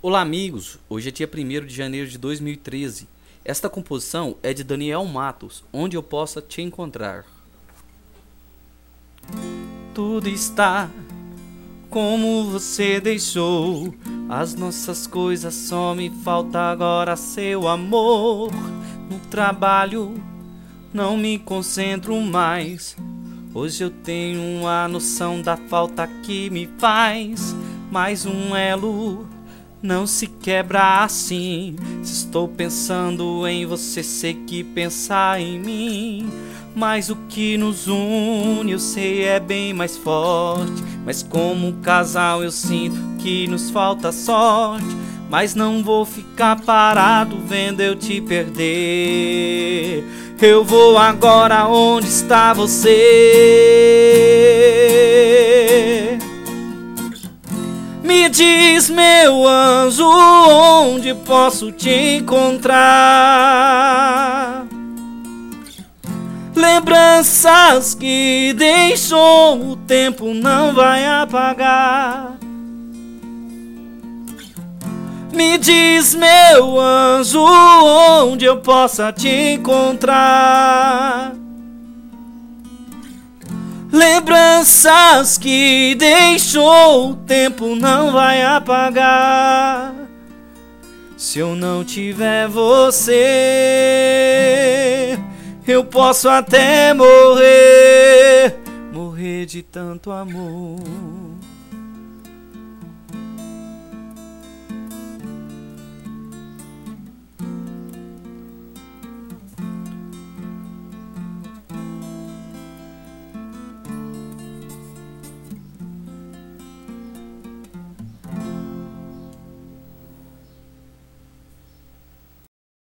Olá amigos, hoje é dia 1º de janeiro de 2013. Esta composição é de Daniel Matos, Onde Eu Possa Te Encontrar. Tudo está como você deixou, as nossas coisas só me falta agora seu amor. No trabalho não me concentro mais, hoje eu tenho a noção da falta que me faz. Mais um elo não se quebra assim. Se estou pensando em você, sei que pensar em mim. Mas o que nos une, eu sei, é bem mais forte. Mas como casal eu sinto que nos falta sorte. Mas não vou ficar parado vendo eu te perder. Eu vou agora onde está você. Me diz, meu anjo, onde posso te encontrar? Lembranças que deixou o tempo não vai apagar. Me diz, meu anjo, onde eu possa te encontrar? Lembranças que deixou o tempo não vai apagar. Se eu não tiver você, eu posso até morrer, morrer de tanto amor.